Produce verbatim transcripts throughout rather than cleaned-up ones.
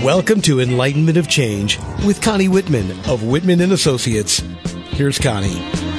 Welcome to Enlightenment of Change with Connie Whitman of Whitman and Associates. Here's Connie.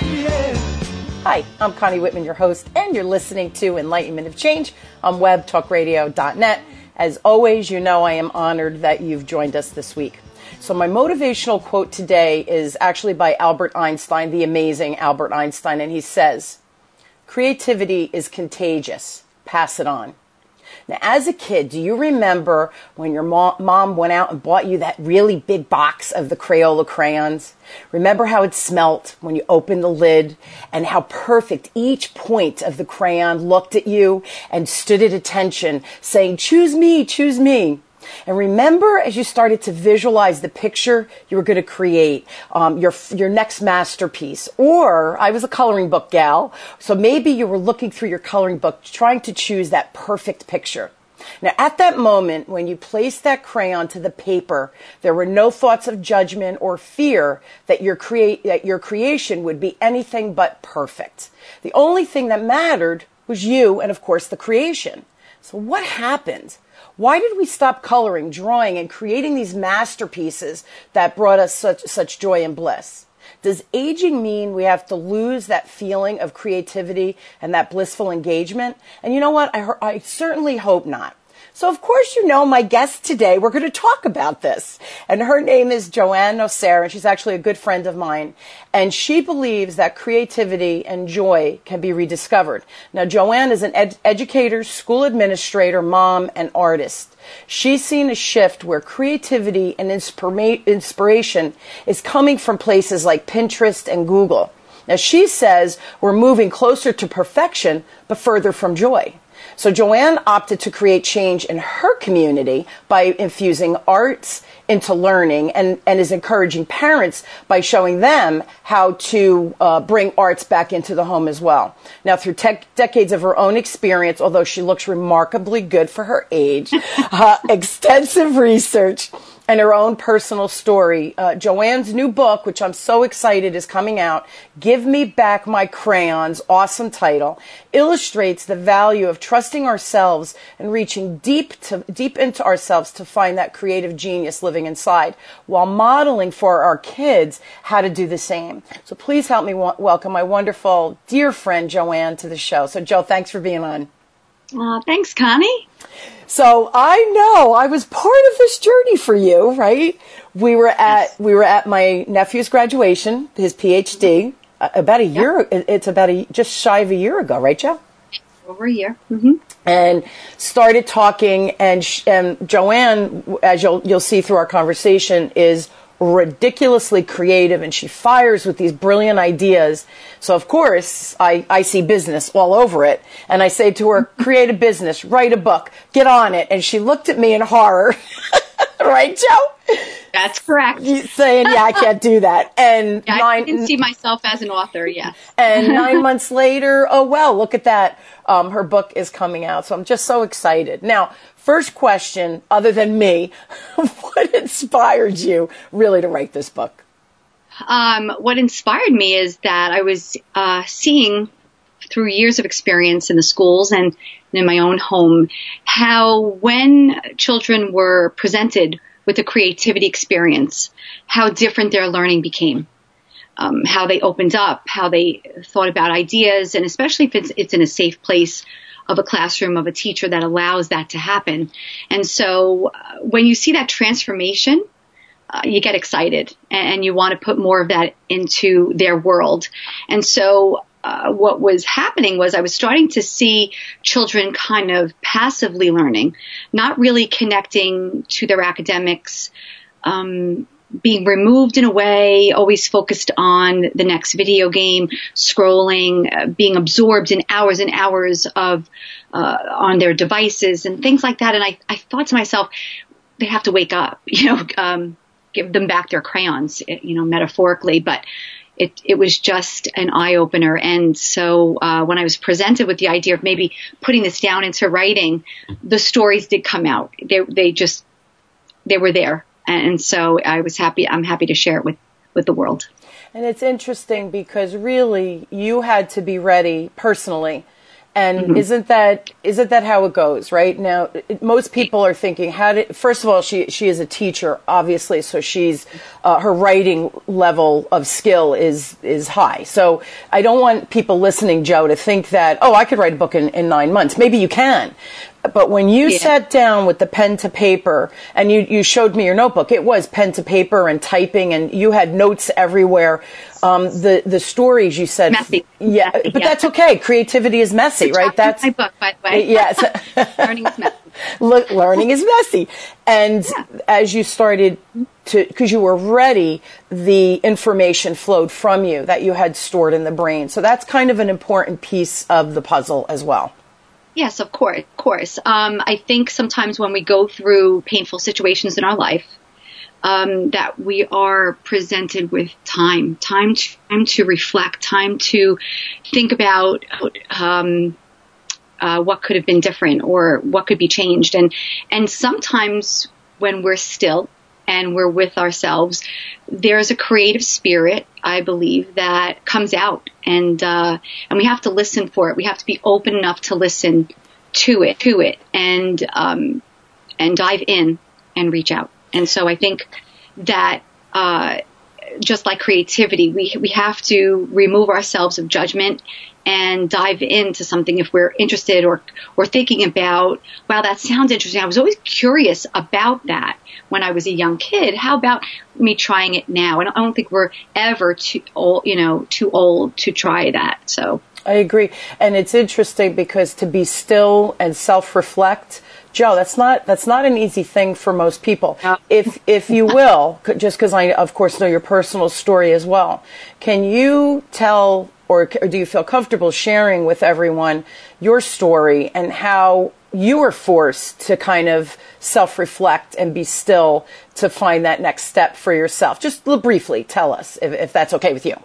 Hi, I'm Connie Whitman, your host, and you're listening to Enlightenment of Change on web talk radio dot net. As always, you know I am honored that you've joined us this week. So my motivational quote today is actually by Albert Einstein, the amazing Albert Einstein, and he says, "Creativity is contagious. Pass it on." Now, as a kid, do you remember when your mom, mom went out and bought you that really big box of the Crayola crayons? Remember how it smelt when you opened the lid and how perfect each point of the crayon looked at you and stood at attention, saying, "Choose me, choose me." And remember, as you started to visualize the picture you were going to create, um, your your next masterpiece. Or I was a coloring book gal, so maybe you were looking through your coloring book, trying to choose that perfect picture. Now, at that moment, when you placed that crayon to the paper, there were no thoughts of judgment or fear that your create that your creation would be anything but perfect. The only thing that mattered was you and, of course, the creation. So what happened? Why did we stop coloring, drawing, and creating these masterpieces that brought us such such joy and bliss? Does aging mean we have to lose that feeling of creativity and that blissful engagement? And you know what? I, I certainly hope not. So, of course, you know my guest today, we're going to talk about this. And her name is Joanne Nocera, and she's actually a good friend of mine. And she believes that creativity and joy can be rediscovered. Now, Joanne is an ed- educator, school administrator, mom, and artist. She's seen a shift where creativity and inspira- inspiration is coming from places like Pinterest and Google. Now, she says we're moving closer to perfection, but further from joy. So Joanne opted to create change in her community by infusing arts into learning and, and is encouraging parents by showing them how to uh, bring arts back into the home as well. Now, through tech, decades of her own experience, although she looks remarkably good for her age, uh, extensive research, and her own personal story, uh, Joanne's new book, which I'm so excited is coming out, Give Me Back My Crayons, awesome title, illustrates the value of trusting ourselves and reaching deep to deep into ourselves to find that creative genius living inside, while modeling for our kids how to do the same. So please help me w- welcome my wonderful, dear friend, Joanne, to the show. So, Jo, thanks for being on. Uh, thanks, Connie. So I know I was part of this journey for you, right? We were at yes. we were at my nephew's graduation, his P H D, uh, about a year. Yep. It's about a just shy of a year ago, right, Jo? Over a year. Mm-hmm. And started talking, and sh- and Joanne, as you'll you'll see through our conversation, is ridiculously creative, and she fires with these brilliant ideas. So of course I, I see business all over it, and I say to her, create a business, write a book, get on it. And she looked at me in horror. Right, Jo? That's correct. Saying, yeah, I can't do that. And yeah, nine, I didn't see myself as an author, yes. And nine months later, oh well, look at that. Um, her book is coming out. So I'm just so excited. Now, first question, other than me, what inspired you really to write this book? Um, what inspired me is that I was uh, seeing through years of experience in the schools and in my own home how when children were presented with a creativity experience, how different their learning became. Um, how they opened up, how they thought about ideas, and especially if it's, it's in a safe place of a classroom, of a teacher that allows that to happen. And so uh, when you see that transformation, uh, you get excited and, and you want to put more of that into their world. And so uh, what was happening was I was starting to see children kind of passively learning, not really connecting to their academics, um, being removed in a way, always focused on the next video game, scrolling, uh, being absorbed in hours and hours of uh, on their devices and things like that. And I, I thought to myself, they have to wake up, you know, um, give them back their crayons, you know, metaphorically. But it, it was just an eye opener. And so uh, when I was presented with the idea of maybe putting this down into writing, the stories did come out. They, they just, they were there. And so I was happy, I'm happy to share it with, with the world. And it's interesting because really you had to be ready personally And Mm-hmm. isn't that isn't that how it goes, right? Now, it, most people are thinking, how did, first of all, she she is a teacher, obviously, so she's uh, her writing level of skill is is high. So I don't want people listening, Joe, to think that, oh, I could write a book in, in nine months. Maybe you can. But when you Yeah. sat down with the pen to paper and you, you showed me your notebook, it was pen to paper and typing, and you had notes everywhere. Um, the, the stories you said. Messy. Yeah, Messy, but yeah. that's okay. Creativity is messy, It's a right? chapter in That's my book, by the way. Yes. Learning is messy. Look, learning is messy. And as you started to, because you were ready, the information flowed from you that you had stored in the brain. So that's kind of an important piece of the puzzle as well. Yes, of course, of course. Um, I think sometimes when we go through painful situations in our life, um, that we are presented with time, time to, time to reflect, time to think about um, uh, what could have been different or what could be changed. And and sometimes when we're still and we're with ourselves, there's a creative spirit, I believe, that comes out, and uh, and we have to listen for it. We have to be open enough to listen to it, to it, and um, and dive in and reach out. And so I think that uh, just like creativity, we we have to remove ourselves of judgment and dive into something if we're interested or or thinking about, wow, that sounds interesting. I was always curious about that when I was a young kid. How about me trying it now? And I don't think we're ever too old, you know, too old to try that. So I agree. And it's interesting because to be still and self-reflect, Joe, that's not that's not an easy thing for most people. No. If if you will, c- just because I of course know your personal story as well, can you tell or, or do you feel comfortable sharing with everyone your story and how you were forced to kind of self-reflect and be still to find that next step for yourself? Just l- briefly tell us if, if that's okay with you.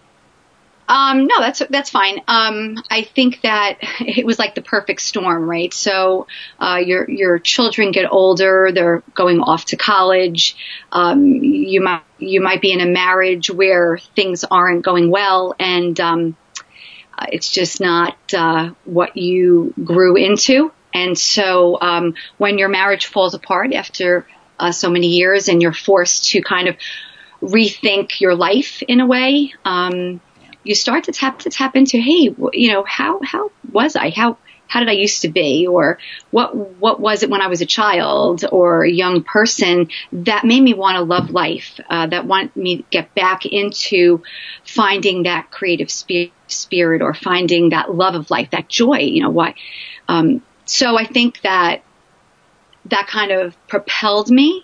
Um, no, that's that's fine. Um, I think that it was like the perfect storm, right? So uh, your your children get older; they're going off to college. Um, you might you might be in a marriage where things aren't going well, and um, uh, it's just not uh, what you grew into. And so um, when your marriage falls apart after uh, so many years, and you're forced to kind of rethink your life in a way. Um, You start to tap to tap into, hey, you know, how how was I? How how did I used to be? Or what what was it when I was a child or a young person that made me want to love life? Uh, that want me to get back into finding that creative spe- spirit or finding that love of life, that joy. You know why? Um, so I think that that kind of propelled me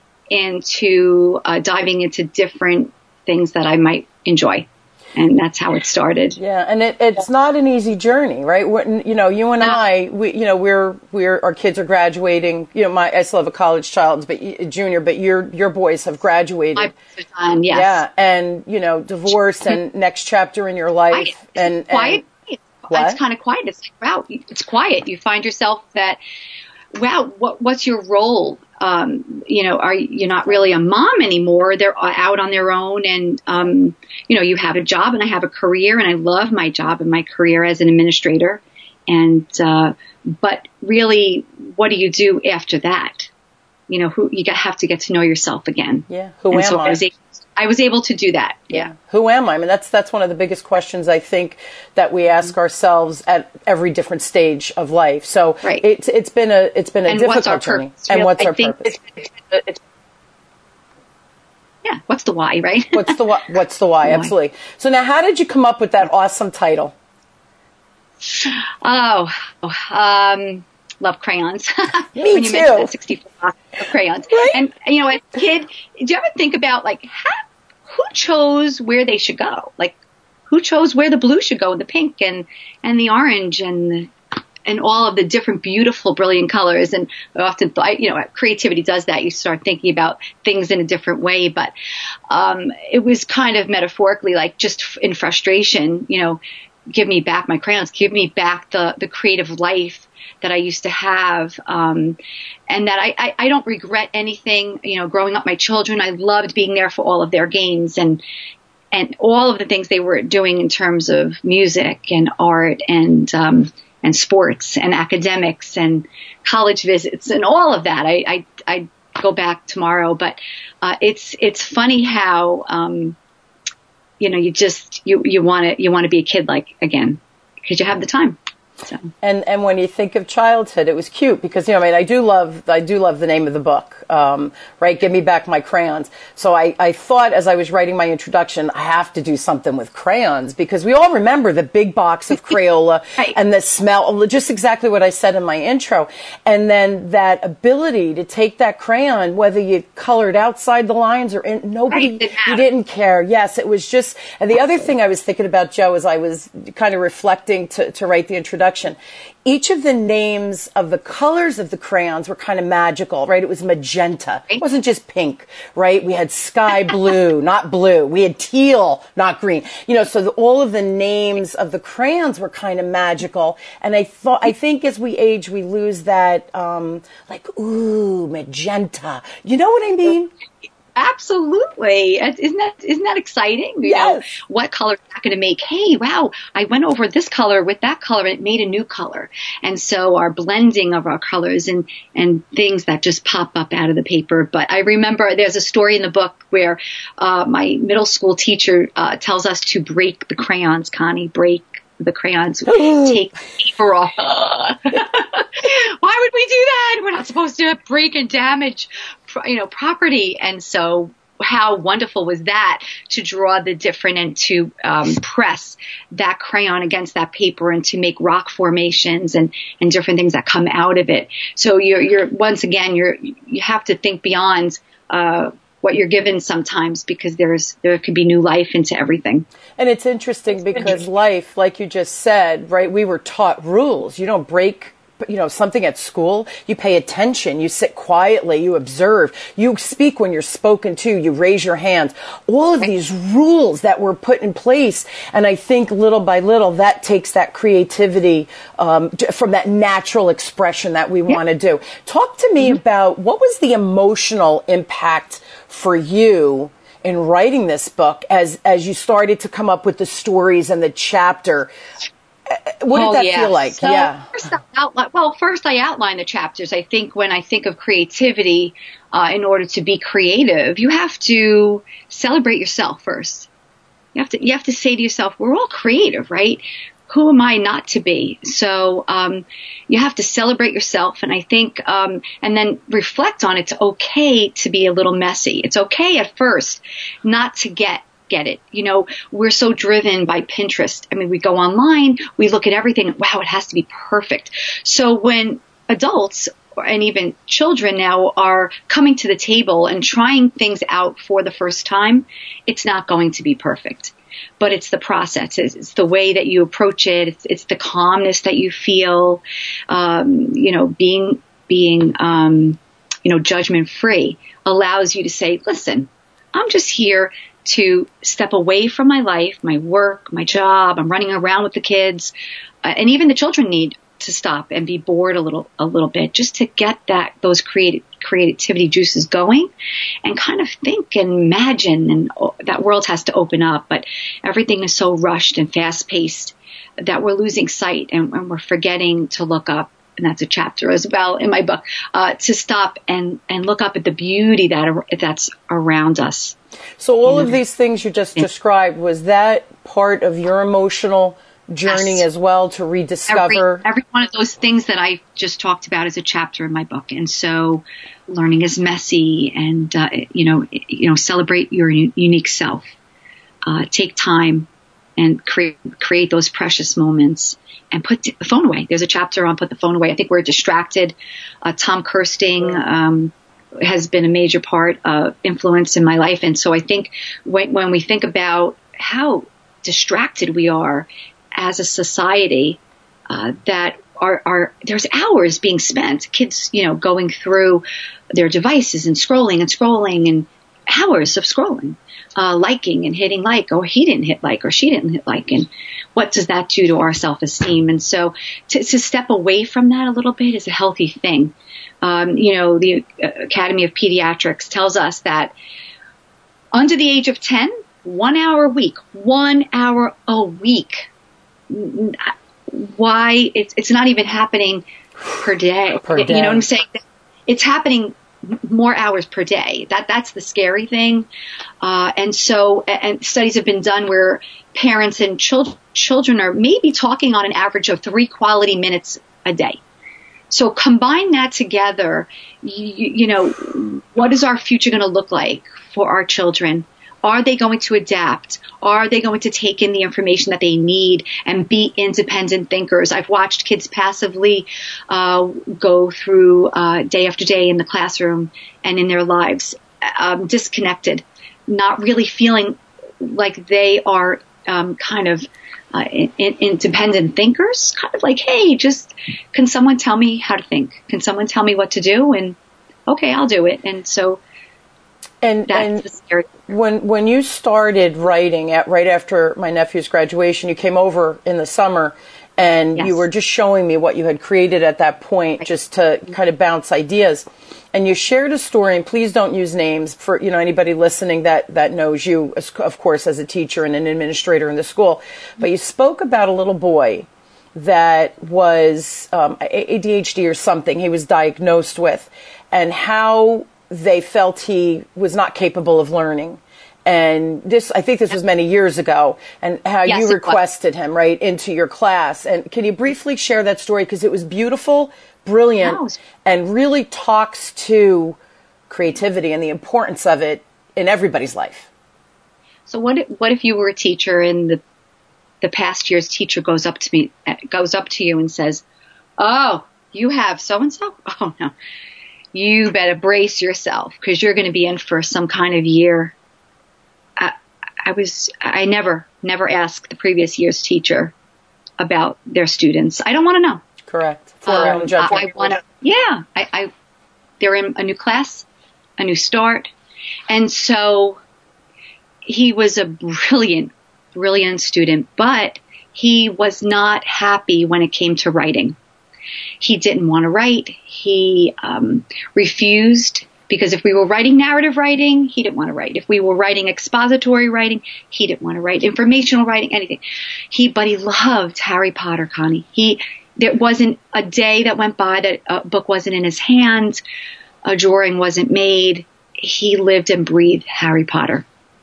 into uh, diving into different things that I might enjoy. And that's how it started. Yeah, and it, it's not an easy journey, right? We're, you know, you and No. I, we, you know, we're we're our kids are graduating. You know, my I still have a college child, but y- junior, but your your boys have graduated. My boys are done, yes. Yeah, and you know, divorce and next chapter in your life, Quiet. and, It's quiet. and what? It's kind of quiet. It's like, wow, it's quiet. You find yourself that, wow, what what's your role? Um, you know, are you're not really a mom anymore. They're out on their own, and um, you know, you have a job, and I have a career, and I love my job and my career as an administrator. And uh, but really, what do you do after that? You know, who you have to get to know yourself again. Yeah, who and am so I? I was, able, I was able to do that. Yeah. Who am I? I mean, that's that's one of the biggest questions I think that we ask ourselves at every different stage of life. So Right. it's it's been a it's been a And difficult what's our journey. purpose? And Really, what's I our think purpose? It's, it's, it's, yeah. What's the why, right? What's the why? What's the why? Why. Absolutely. So now, how did you come up with that awesome title? Oh, um, love crayons. Me when you too. mentioned that sixty-four box of crayons. Right? And, you know, as a kid, do you ever think about, like, how, who chose where they should go? Like, who chose where the blue should go, and the pink and, and the orange and the, and all of the different beautiful, brilliant colors. And I often, you know, creativity does that. You start thinking about things in a different way. But um, it was kind of metaphorically, like, just in frustration, you know, give me back my crayons, give me back the, the creative life that I used to have. Um, and that I, I, I don't regret anything, you know, growing up my children. I loved being there for all of their games and, and all of the things they were doing in terms of music and art and, um, and sports and academics and college visits and all of that. I, I, I go back tomorrow, but, uh, it's, it's funny how, um, you know, you just, you, you want to, you want to be a kid like again, because you have the time. So. And and when you think of childhood, it was cute because, you know, I mean, I do love I do love the name of the book, um, right? Give me back my crayons. So I, I thought as I was writing my introduction, I have to do something with crayons because we all remember the big box of Crayola right. and the smell, just exactly what I said in my intro. And then that ability to take that crayon, whether you colored outside the lines or in, nobody, right. you didn't care. Yes, it was just, and the other thing I was thinking about, Joe, as I was kind of reflecting to, to write the introduction, each of the names of the colors of the crayons were kind of magical, right? It was magenta. It wasn't just pink, right? We had sky blue, not blue. We had teal, not green. You know, so the, all of the names of the crayons were kind of magical. And I thought, I think as we age, we lose that, um, like, ooh, magenta. You know what I mean? Absolutely. Isn't that, isn't that exciting? You yes. know, what color is that going to make? Hey, wow, I went over this color with that color and it made a new color. And so our blending of our colors and, and things that just pop up out of the paper. But I remember there's a story in the book where, uh, my middle school teacher, uh, tells us to break the crayons, Connie, break the crayons, take the paper off. Why would we do that? We're not supposed to break and damage, you know, property. And so how wonderful was that to draw the different and to um, press that crayon against that paper and to make rock formations and, and different things that come out of it. So you're, you're once again, you're, you have to think beyond, uh, what you're given sometimes because there's, there could be new life into everything. And it's interesting because life, like you just said, right, we were taught rules. You don't break, you know, something at school. You pay attention. You sit quietly. You observe. You speak when you're spoken to. You raise your hand. All of these rules that were put in place. And I think little by little that takes that creativity um, from that natural expression that we want to do. Talk to me mm-hmm. about what was the emotional impact for you in writing this book as as you started to come up with the stories and the chapter. What did oh, that yeah. feel like? So yeah. First I outline, well, first I outline the chapters. I think when I think of creativity, uh, in order to be creative, you have to celebrate yourself first. You have to, you have to say to yourself, we're all creative, right? Who am I not to be? So, um, you have to celebrate yourself. And I think, um, and then reflect on it's okay to be a little messy. It's okay at first not to get get it. You know, we're so driven by Pinterest. I mean, we go online, we look at everything. Wow, it has to be perfect. So when adults and even children now are coming to the table and trying things out for the first time, it's not going to be perfect. But it's the process. It's, it's the way that you approach it. It's, it's the calmness that you feel, um, you know, being, being, um, you know, judgment free allows you to say, listen, I'm just here to step away from my life, my work, my job. I'm running around with the kids, uh, and even the children need to stop and be bored a little, a little bit, just to get that those creative creativity juices going, and kind of think and imagine. And oh, that world has to open up, but everything is so rushed and fast paced that we're losing sight and, and we're forgetting to look up. And that's a chapter as well in my book, uh, to stop and, and look up at the beauty that that's around us. So all of these things you just described, was that part of your emotional journey yes. as well, to rediscover? Every, every one of those things that I just talked about is a chapter in my book. And so learning is messy, and, uh, you know, you know, celebrate your u- unique self, uh, take time and create, create those precious moments. And put the phone away. There's a chapter on put the phone away. I think we're distracted. Uh, Tom Kirsting um, has been a major part of influence in my life. And so I think when, when we think about how distracted we are as a society, uh, that are, are there's hours being spent, kids, you know, going through their devices and scrolling and scrolling and hours of scrolling. Uh, liking and hitting like, or he didn't hit like, or she didn't hit like, and what does that do to our self-esteem? And so to, to step away from that a little bit is a healthy thing. Um, you know, the Academy of Pediatrics tells us that under the age of ten, one hour a week, one hour a week. why it's it's not even happening per day. Per day. You know what I'm saying? It's happening more hours per day. That that's the scary thing. Uh, and so, and studies have been done where parents and children children are maybe talking on an average of three quality minutes a day. So combine that together. You, you know, what is our future going to look like for our children? Are they going to adapt? Are they going to take in the information that they need and be independent thinkers? I've watched kids passively uh, go through uh, day after day in the classroom and in their lives, um, disconnected, not really feeling like they are um, kind of uh, in, in, independent thinkers, kind of like, hey, just can someone tell me how to think? Can someone tell me what to do? And okay, I'll do it. And so And, and when when you started writing at right after my nephew's graduation, you came over in the summer, and yes. you were just showing me what you had created at that point, just to kind of bounce ideas. And you shared a story, and please don't use names for you know anybody listening that that knows you, of course, as a teacher and an administrator in the school. But you spoke about a little boy that was um, A D H D or something he was diagnosed with, and how they felt he was not capable of learning. And this, I think this was many years ago, and how yes, you requested him right into your class. And can you briefly share that story? Because it was beautiful, brilliant, wow. and really talks to creativity and the importance of it in everybody's life. So what if, what if you were a teacher and the the past year's teacher goes up to me, goes up to you and says, "Oh, you have so-and-so? Oh, no. You better brace yourself because you're going to be in for some kind of year." I, I was, I never, never asked the previous year's teacher about their students. I don't want to know. Correct. For um, our own judgment. I, I want to, yeah, I, I, they're in a new class, a new start. And so he was a brilliant, brilliant student, but he was not happy when it came to writing. He didn't want to write. He um, refused, because if we were writing narrative writing, he didn't want to write. If we were writing expository writing, he didn't want to write. Informational writing, anything. He, but he loved Harry Potter, Connie. He, there wasn't a day that went by that a book wasn't in his hand, a drawing wasn't made. He lived and breathed Harry Potter.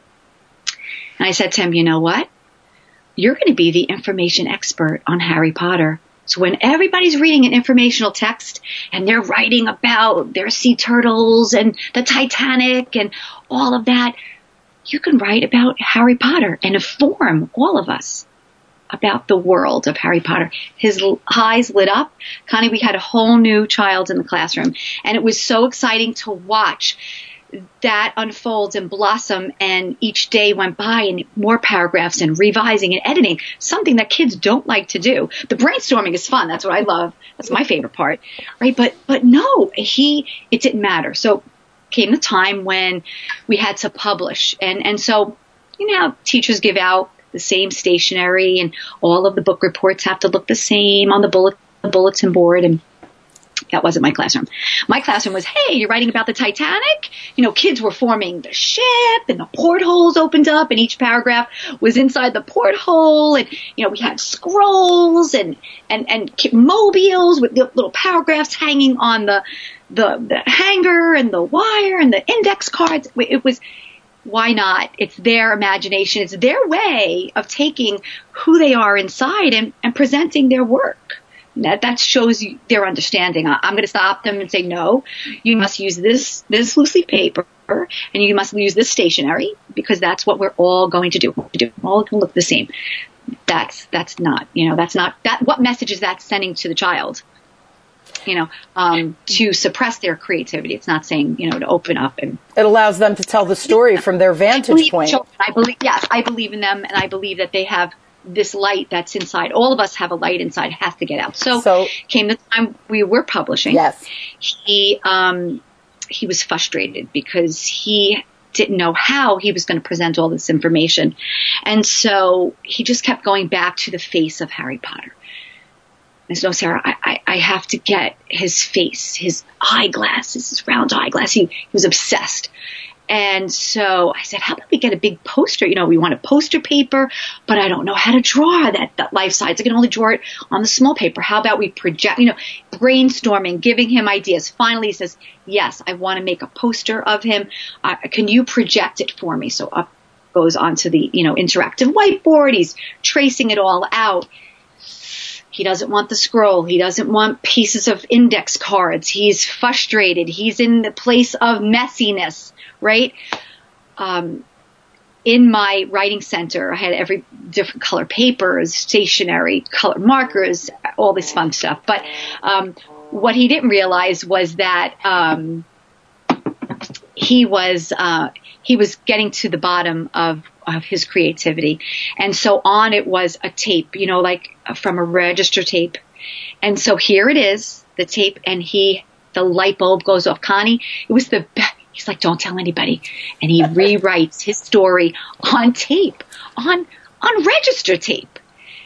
And I said to him, you know what? You're going to be the information expert on Harry Potter. So when everybody's reading an informational text and they're writing about their sea turtles and the Titanic and all of that, you can write about Harry Potter and inform all of us about the world of Harry Potter. His eyes lit up. Connie, we had a whole new child in the classroom, and it was so exciting to watch that unfolds and blossom, and each day went by and more paragraphs and revising and editing, something that kids don't like to do. The brainstorming is fun. That's what I love. That's my favorite part, right? But, but no, he, it didn't matter. So came the time when we had to publish. And, and so, you know, how teachers give out the same stationery and all of the book reports have to look the same on the bullet, the bulletin board. And that wasn't my classroom. My classroom was, hey, you're writing about the Titanic? You know, kids were forming the ship and the portholes opened up and each paragraph was inside the porthole. And, you know, we had scrolls and, and, and mobiles with little paragraphs hanging on the, the, the hanger and the wire and the index cards. It was, why not? It's their imagination. It's their way of taking who they are inside and, and presenting their work. That, that shows you their understanding. I'm going to stop them and say, no, you must use this, this loose leaf paper and you must use this stationery because that's what we're all going to do. We're all going to look the same. That's, that's not, you know, that's not, that, what message is that sending to the child? You know, um, to suppress their creativity. It's not saying, you know, to open up and. It allows them to tell the story from their vantage point. Children. I believe, yes, I believe in them and I believe that they have this light that's inside. All of us have a light inside, has to get out. So, so came the time we were publishing. Yes. He, um, he was frustrated because he didn't know how he was going to present all this information. And so he just kept going back to the face of Harry Potter. I said, no, Sarah, I, I, I have to get his face, his eyeglasses, his round eyeglass. He, he was obsessed. And so I said, how about we get a big poster? You know, we want a poster paper, but I don't know how to draw that, that life size. I can only draw it on the small paper. How about we project, you know, brainstorming, giving him ideas. Finally, he says, yes, I want to make a poster of him. Uh, can you project it for me? So up goes onto the, you know, interactive whiteboard. He's tracing it all out. He doesn't want the scroll. He doesn't want pieces of index cards. He's frustrated. He's in the place of messiness, right? Um, in my writing center, I had every different color papers, stationery, color markers, all this fun stuff. But um, what he didn't realize was that um, he was uh, he was getting to the bottom of of his creativity. And so on it was a tape, you know, like from a register tape. And so here it is, the tape, and he, the light bulb goes off. Connie, it was the best. He's like, don't tell anybody. And he rewrites his story on tape, on, on register tape.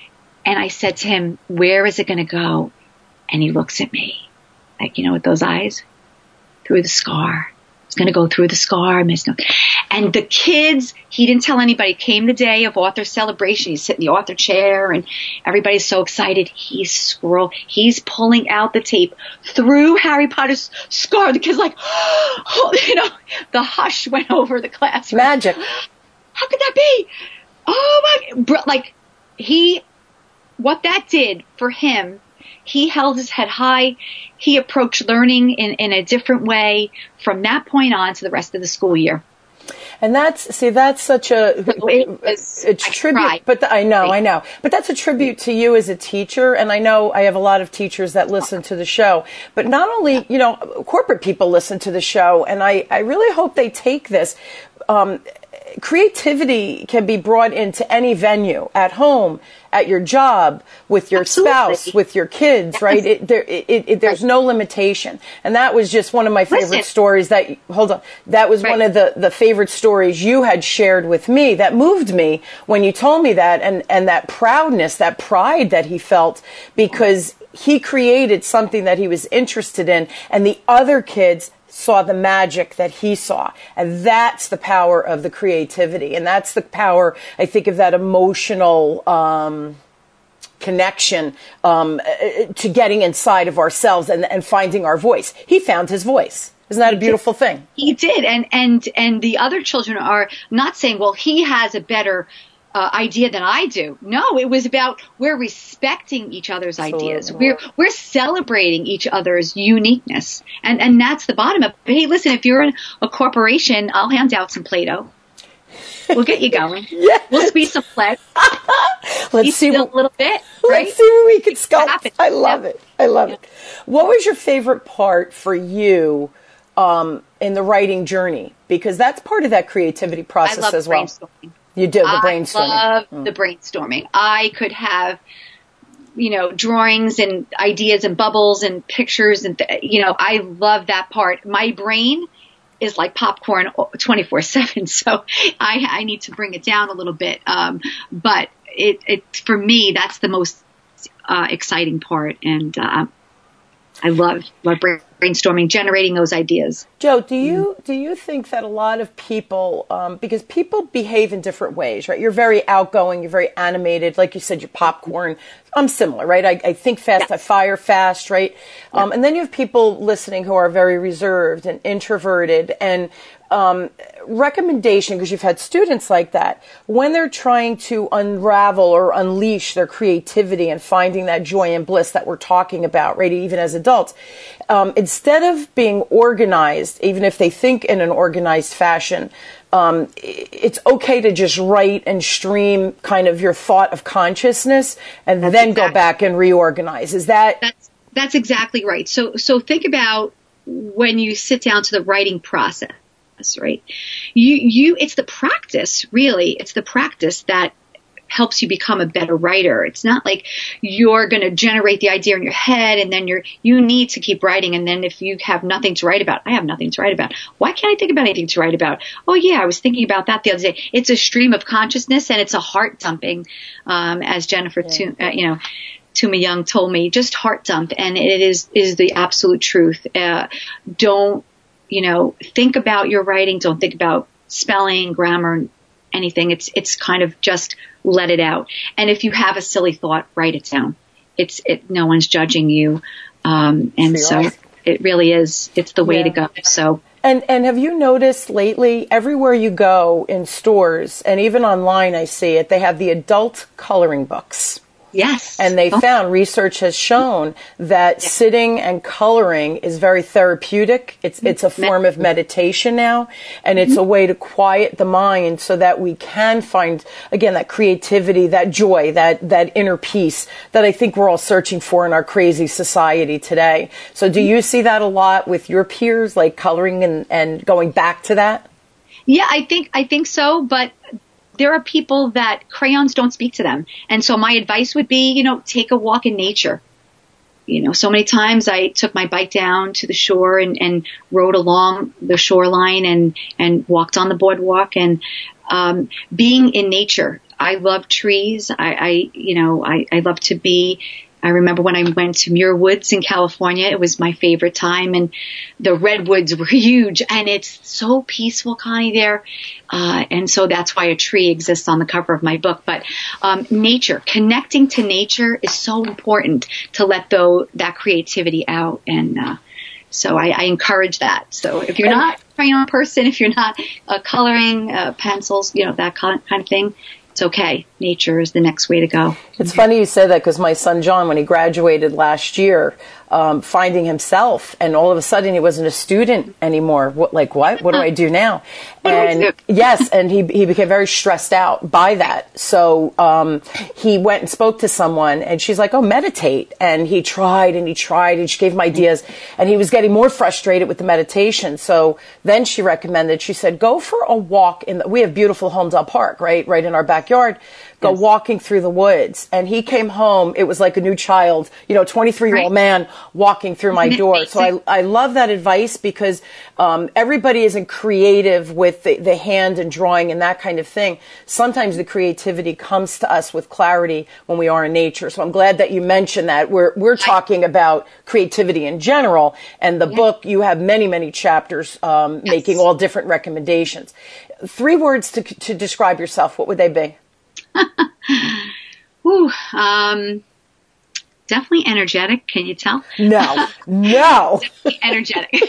And I said to him, where is it going to go? And he looks at me like, you know, with those eyes, through the scar. It's going to go through the scar, Miss No. And the kids, he didn't tell anybody, came the day of author celebration. He's sitting in the author chair and everybody's so excited. He's scroll, he's pulling out the tape through Harry Potter's scar. The kids like, oh, you know, the hush went over the classroom. Magic. How could that be? Oh my, like he, what that did for him, he held his head high. He approached learning in, in a different way from that point on to the rest of the school year. And that's, see, that's such a, it was, a tribute, but the, I know, I know, but that's a tribute to you as a teacher. And I know I have a lot of teachers that listen to the show, but not only, you know, corporate people listen to the show. And I, I really hope they take this. Um, creativity can be brought into any venue, at home, at your job, with your Absolutely. spouse, with your kids, right? It, there, it, it, there's no limitation. And that was just one of my favorite Listen. stories that, hold on, that was Right. one of the, the favorite stories you had shared with me that moved me when you told me that, and, and that proudness, that pride that he felt because he created something that he was interested in, and the other kids saw the magic that he saw. And that's the power of the creativity. And that's the power, I think, of that emotional um, connection um, to getting inside of ourselves and, and finding our voice. He found his voice. Isn't that a beautiful thing? He did. And, and, and the other children are not saying, well, he has a better Uh, idea than I do. No, it was about we're respecting each other's Absolutely. ideas. We're we're celebrating each other's uniqueness, and and that's the bottom of it. Hey, listen, if you're in a corporation, I'll hand out some Play-Doh. We'll get you going. Yes. We'll squeeze some flesh. Let's see what, what, a little bit. Right? Let's see what we can sculpt. happens. I love Yeah. it. I love Yeah. it. What was your favorite part for you um, in the writing journey? Because that's part of that creativity I process love as well. brainstorming. You do the brainstorming. I love Mm. the brainstorming. I could have, you know, drawings and ideas and bubbles and pictures and, th- you know, I love that part. My brain is like popcorn twenty-four seven. So I, I need to bring it down a little bit. Um, but it, it, for me, that's the most, uh, exciting part. And, uh, I love, love brainstorming, generating those ideas. Joe, do you do you think that a lot of people, um, because people behave in different ways, right? You're very outgoing, you're very animated, like you said, you're popcorn. I'm similar, right? I, I think fast, Yeah. I fire fast, right? Yeah. Um, and then you have people listening who are very reserved and introverted. And um, recommendation, because you've had students like that, when they're trying to unravel or unleash their creativity and finding that joy and bliss that we're talking about, right? Even as adults, um, instead of being organized, even if they think in an organized fashion, um, it's okay to just write and stream kind of your thought of consciousness and That's then exactly. go back and reorganize. Is that? That's, that's exactly right. So, so think about when you sit down to the writing process, right? You, you, it's the practice, really. It's the practice that helps you become a better writer. It's not like you're going to generate the idea in your head and then you're, you need to keep writing. And then if you have nothing to write about, I have nothing to write about. Why can't I think about anything to write about? Oh yeah, I was thinking about that the other day. It's a stream of consciousness and it's a heart dumping, um, as Jennifer, yeah. to, uh, you know, Tuma Young told me, just heart dump. And it is, is the absolute truth. Uh, don't, you know, think about your writing. Don't think about spelling, grammar, anything. It's, it's kind of just let it out. And if you have a silly thought, write it down. It's, it, no one's judging you. Um, and so right. It really is, it's the way yeah. to go. So. And, and have you noticed lately, everywhere you go in stores and even online, I see it, they have the adult coloring books. Yes. And they oh. found, research has shown that yeah. sitting and coloring is very therapeutic. It's it's a form of meditation now, and it's mm-hmm. a way to quiet the mind so that we can find, again, that creativity, that joy, that, that inner peace that I think we're all searching for in our crazy society today. So do you see that a lot with your peers, like coloring and, and going back to that? Yeah, I think I think so, but there are people that crayons don't speak to them. And so my advice would be, you know, take a walk in nature. You know, so many times I took my bike down to the shore and, and rode along the shoreline and, and walked on the boardwalk and, um, being in nature. I love trees. I, I you know, I, I love to be, I remember when I went to Muir Woods in California, it was my favorite time, and the redwoods were huge, and it's so peaceful, Connie, there. Uh, and so that's why a tree exists on the cover of my book. But um, nature, connecting to nature is so important to let though that creativity out. And uh, so I, I encourage that. So if you're not a crayon person, if you're not uh, coloring, uh, pencils, you know, that kind of thing, it's okay. Nature is the next way to go. It's funny you said that because my son John, when he graduated last year, um, finding himself, and all of a sudden he wasn't a student anymore. What, like what? What do I do now? And yes, and he he became very stressed out by that. So um, he went and spoke to someone, and she's like, "Oh, meditate." And he tried and he tried, and she gave him ideas, and he was getting more frustrated with the meditation. So then she recommended. She said, "Go for a walk in the." We have beautiful Homedale Park, right, right in our backyard. Go yes. walking through the woods. And he came home, it was like a new child, you know, twenty-three-year-old right. man walking through my door. So I, I love that advice because um, everybody isn't creative with the, the hand and drawing and that kind of thing. Sometimes the creativity comes to us with clarity when we are in nature. So I'm glad that you mentioned that. We're, we're talking about creativity in general. And the yes. book, you have many, many chapters um, yes. making all different recommendations. Three words to, to describe yourself, what would they be? Ooh, um, definitely energetic. Can you tell? No, no. Definitely energetic.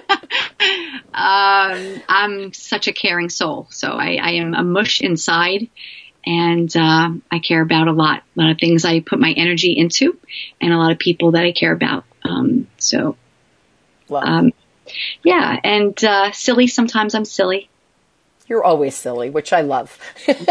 um, I'm such a caring soul, so I, I am a mush inside, and uh, I care about a lot, a lot of things I put my energy into, and a lot of people that I care about. Um, so, wow. um, yeah, and uh, silly. Sometimes I'm silly. You're always silly, which I love.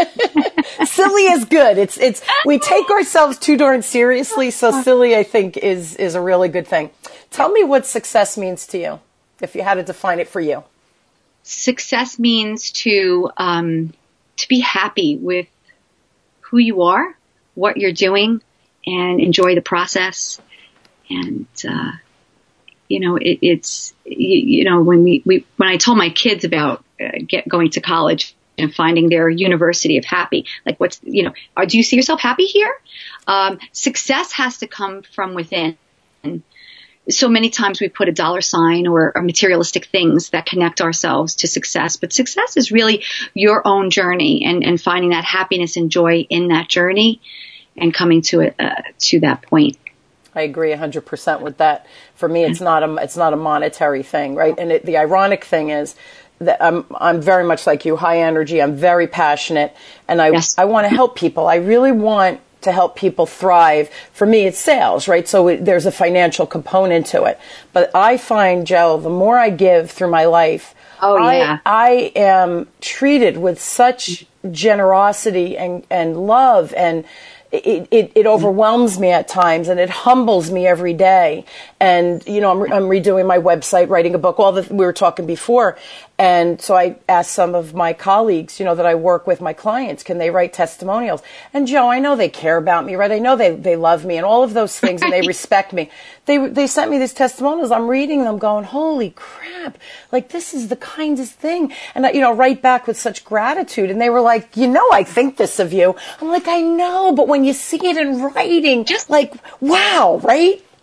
Silly is good. It's, it's, we take ourselves too darn seriously. So silly, I think, is, is a really good thing. Tell me what success means to you, if you had to define it for you. Success means to, um, to be happy with who you are, what you're doing, and enjoy the process. And, uh, you know, it, it's, you, you know, when we, we, when I told my kids about uh, get going to college and finding their university of happy, like what's, you know, are, do you see yourself happy here? Um, success has to come from within. And so many times we put a dollar sign or, or materialistic things that connect ourselves to success, but success is really your own journey and, and finding that happiness and joy in that journey and coming to it, uh, to that point. I agree one hundred percent with that. For me, it's not a it's not a monetary thing, right? And it, the ironic thing is that I'm I'm very much like you, high energy. I'm very passionate, and I yes. I want to help people. I really want to help people thrive. For me, it's sales, right? So it, there's a financial component to it. But I find, Joe, the more I give through my life, oh, yeah. I, I am treated with such generosity and, and love, and It, it, it overwhelms me at times, and it humbles me every day. And, you know, I'm, re- I'm redoing my website, writing a book, all that we were talking before. And so I asked some of my colleagues, you know, that I work with, my clients, can they write testimonials? And Joe, I know they care about me, right? I know they, they love me and all of those things, and they respect me. They, they sent me these testimonials. I'm reading them going, holy crap, like this is the kindest thing. And I, you know, write back with such gratitude. And they were like, you know, I think this of you. I'm like, I know, but when you see it in writing, just like, wow, right?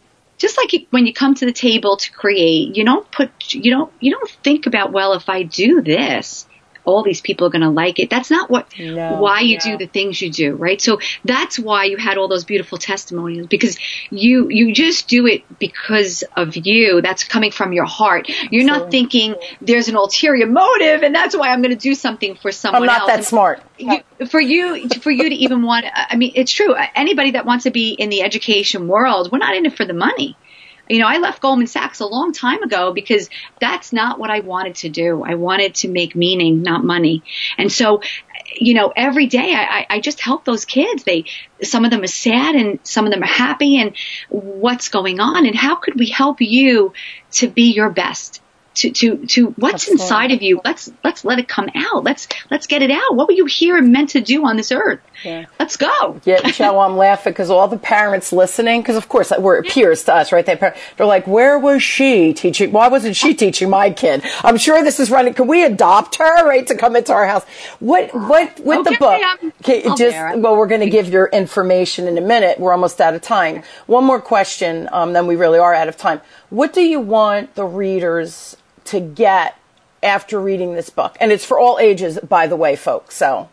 just like you, when you come to the table to create, you don't put, you don't, you don't think about, well, if I do this, all these people are going to like it. That's not what, no, why you no. do the things you do, right? So that's why you had all those beautiful testimonials, because you, you just do it because of you. That's coming from your heart. You're not thinking there's an ulterior motive and that's why I'm going to do something for someone I'm not else. that And smart. you, for you, for you to even want, I mean, it's true. Anybody that wants to be in the education world, we're not in it for the money. You know, I left Goldman Sachs a long time ago because that's not what I wanted to do. I wanted to make meaning, not money. And so, you know, every day I, I just help those kids. They, some of them are sad and some of them are happy, and what's going on and how could we help you to be your best? To, to, to what's Absolutely. inside of you. Let's, let's let it come out. Let's, let's get it out. What were you here and meant to do on this earth? Yeah. Let's go. Yeah, Joe, I'm laughing because all the parents listening, because of course we're peers to us, right? They, they're like, where was she teaching? Why wasn't she teaching my kid? I'm sure this is running. Can we adopt her, right, to come into our house? What, what, with Okay, the book? I'm- Okay, I'll just, bear it. well, we're going to give your information in a minute. We're almost out of time. One more question, um, then we really are out of time. What do you want the readers to get after reading this book? And it's for all ages, by the way, folks. So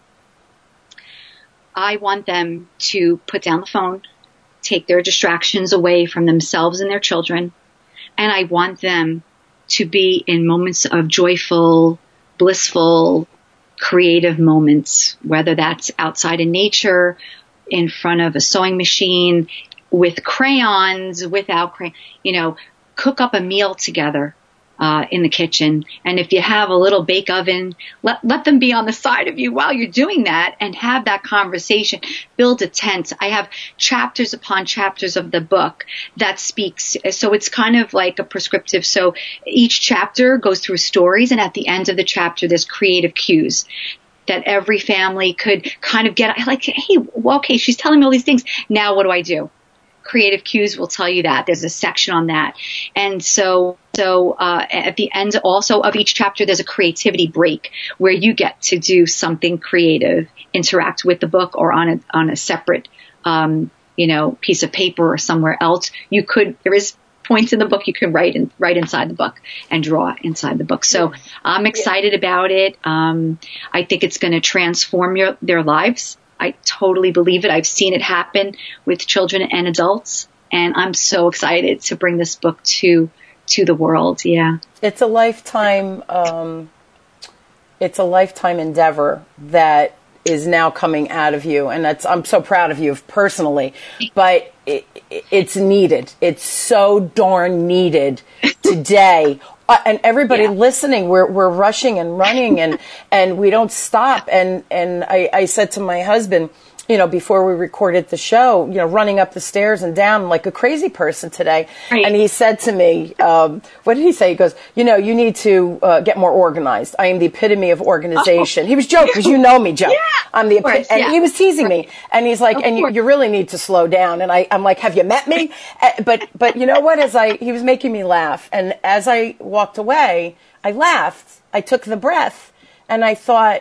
I want them to put down the phone, take their distractions away from themselves and their children. And I want them to be in moments of joyful, blissful, creative moments, whether that's outside in nature, in front of a sewing machine, with crayons, without crayon, you know, cook up a meal together. Uh, in the kitchen. And if you have a little bake oven, let, let them be on the side of you while you're doing that and have that conversation. Build a tent. I have chapters upon chapters of the book that speaks. So it's kind of like a prescriptive. So each chapter goes through stories, and at the end of the chapter, there's creative cues that every family could kind of get, like, hey, well, okay, she's telling me all these things. Now what do I do? Creative Cues will tell you that. There's a section on that. And so, so, uh, at the end also of each chapter, there's a creativity break where you get to do something creative, interact with the book or on a, on a separate, um, you know, piece of paper or somewhere else. You could, there is points in the book you can write in, write inside the book and draw inside the book. So I'm excited about it. Um, I think it's going to transform your, their lives. I totally believe it. I've seen it happen with children and adults, and I'm so excited to bring this book to to the world. Yeah, it's a lifetime. Um, it's a lifetime endeavor that is now coming out of you, and that's, I'm so proud of you personally. But it, it's needed. It's so darn needed today. Uh, and everybody yeah. listening, we're we're rushing and running, and, and we don't stop. And and I, I said to my husband, you know, before we recorded the show, you know, running up the stairs and down like a crazy person today. Right. And he said to me, um, what did he say? He goes, you know, you need to uh, get more organized. I am the epitome of organization. Oh. He was joking, because you know me, Joe. Yeah, I'm the epi- and yeah. he was teasing right. me. And he's like, of and you, you really need to slow down. And I, I'm like, have you met me? uh, but but you know what? As I he was making me laugh, and as I walked away, I laughed. I took the breath, and I thought,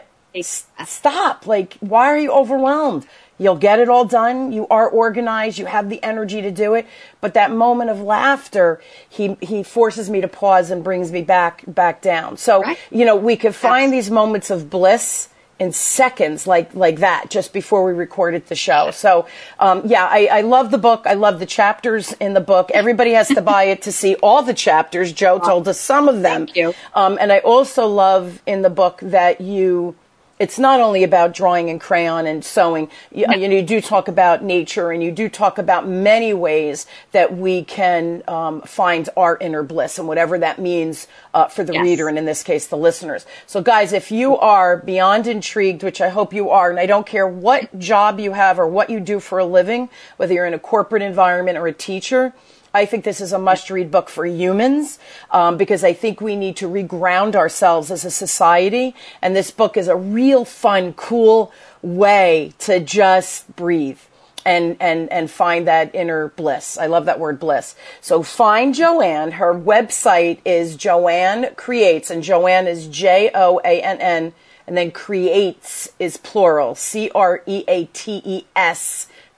stop. Like, why are you overwhelmed? You'll get it all done. You are organized. You have the energy to do it. But that moment of laughter, he he forces me to pause and brings me back back down. So, right. you know, we could find these moments of bliss in seconds like like that just before we recorded the show. So, um, yeah, I, I love the book. I love the chapters in the book. Everybody has to buy it to see all the chapters. Joe told us some of them. Thank you. Um, and I also love in the book that you... It's not only about drawing and crayon and sewing. You, no. you know, you do talk about nature, and you do talk about many ways that we can um, find our inner bliss, and whatever that means uh, for the yes. reader, and in this case, the listeners. So, guys, if you are beyond intrigued, which I hope you are, and I don't care what job you have or what you do for a living, whether you're in a corporate environment or a teacher, I think this is a must-read book for humans, um, because I think we need to reground ourselves as a society. And this book is a real fun, cool way to just breathe and, and, and find that inner bliss. I love that word, bliss. So find Joanne. Her website is Joanne Creates, and Joanne is J O A N N, and then Creates is plural, C R E A T E S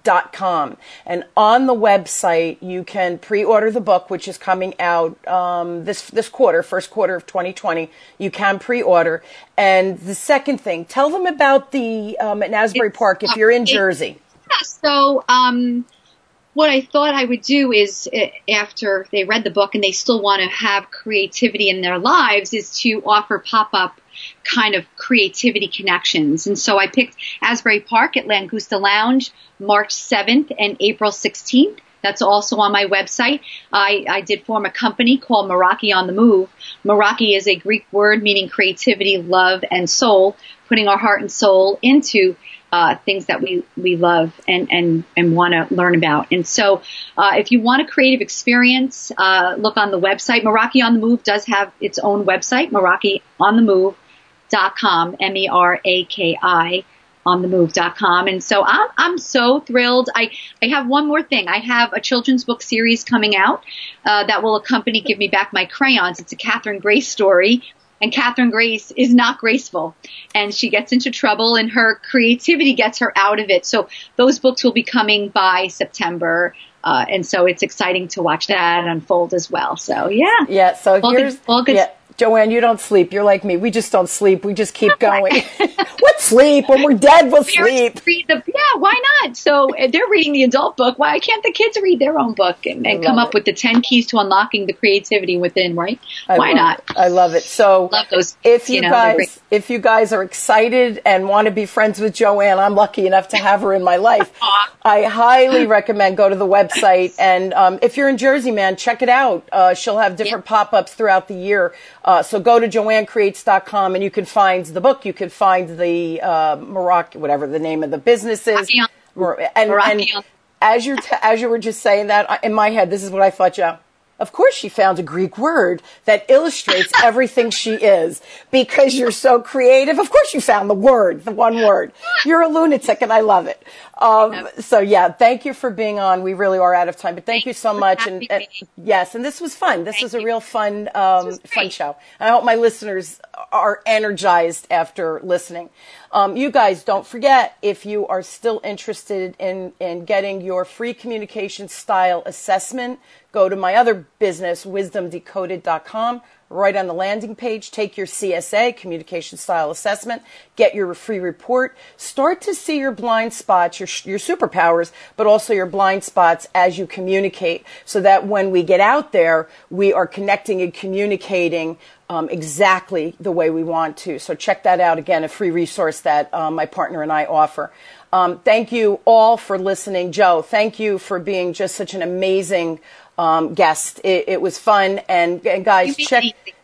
dot com. And on the website, you can pre-order the book, which is coming out um, this this quarter, first quarter of twenty twenty. You can pre-order. And the second thing, tell them about the um, at Asbury It's, Park if you're in Jersey. Yeah, so um, what I thought I would do is, uh, after they read the book and they still want to have creativity in their lives, is to offer pop-up kind of creativity connections. And so I picked Asbury Park at Langusta Lounge, March seventh and April sixteenth. That's also on my website. I, I did form a company called Meraki on the Move. Meraki is a Greek word meaning creativity, love, and soul, putting our heart and soul into uh, things that we, we love and, and, and want to learn about. And so uh, if you want a creative experience, uh, look on the website. Meraki on the Move does have its own website, meraki on the move dot com, M E R A K I. on the move dot com. And so I'm, I'm so thrilled. I, I have one more thing. I have a children's book series coming out uh, that will accompany Give Me Back My Crayons. It's a Catherine Grace story. And Catherine Grace is not graceful. And she gets into trouble and her creativity gets her out of it. So those books will be coming by September. Uh, and so it's exciting to watch that unfold as well. So yeah. Yeah. So all here's, good, all good. Yeah. Joanne, you don't sleep. You're like me. We just don't sleep. We just keep going. What sleep? When we're dead, we'll sleep. Read the, yeah, why not? So uh, they're reading the adult book. Why can't the kids read their own book and, and come up it. with the ten keys to unlocking the creativity within, right? I Why not? It. I love it. So love those, if you, you know, guys, if you guys are excited and want to be friends with Joanne, I'm lucky enough to have her in my life. I highly recommend go to the website. And um, if you're in Jersey, man, check it out. Uh, she'll have different yeah. pop-ups throughout the year. Uh, so go to joanne creates dot com and you can find the book. You can find the uh, Meraki, whatever the name of the business is. Meraki. And, Meraki. and as you t- as you were just saying that, in my head, this is what I thought, Joe. Of course she found a Greek word that illustrates everything she is. Because you're so creative, of course you found the word, the one word. You're a lunatic, and I love it. Um, so, yeah, thank you for being on. We really are out of time, but thank you so much. And, and yes, and this was fun. This was a real fun um, fun show. I hope my listeners are energized after listening. Um, you guys, don't forget, if you are still interested in, in getting your free communication style assessment, go to my other business, wisdom decoded dot com. Right on the landing page, take your C S A, Communication Style Assessment, get your free report, start to see your blind spots, your, your superpowers, but also your blind spots as you communicate, so that when we get out there, we are connecting and communicating um, exactly the way we want to. So check that out. Again, a free resource that um, my partner and I offer. Um, thank you all for listening. Joe, thank you for being just such an amazing Um, guest. It, it was fun, and, and guys, check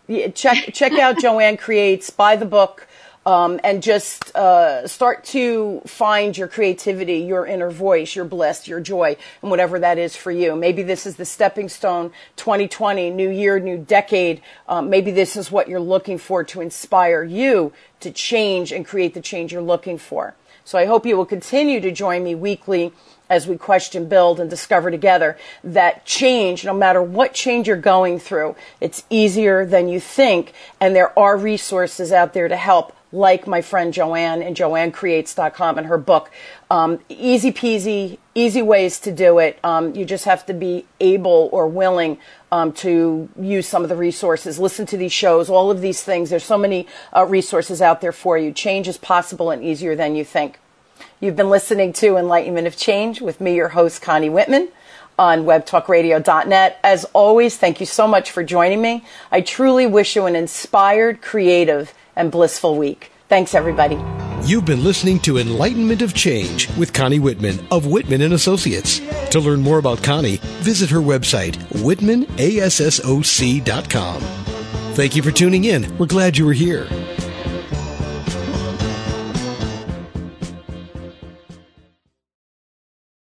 check check out Joanne Creates, buy the book, um, and just uh, start to find your creativity, your inner voice, your bliss, your joy, and whatever that is for you. Maybe this is the stepping stone. twenty twenty, new year, new decade. Um, maybe this is what you're looking for to inspire you to change and create the change you're looking for. So I hope you will continue to join me weekly as we question, build, and discover together that change, no matter what change you're going through, it's easier than you think, and there are resources out there to help, like my friend Joanne and joanne creates dot com and her book. Um, easy peasy, easy ways to do it. Um, you just have to be able or willing um, to use some of the resources. Listen to these shows, all of these things. There's so many uh, resources out there for you. Change is possible and easier than you think. You've been listening to Enlightenment of Change with me, your host, Connie Whitman, on web talk radio dot net. As always, thank you so much for joining me. I truly wish you an inspired, creative, and blissful week. Thanks, everybody. You've been listening to Enlightenment of Change with Connie Whitman of Whitman and Associates. To learn more about Connie, visit her website, whitman assoc dot com. Thank you for tuning in. We're glad you were here.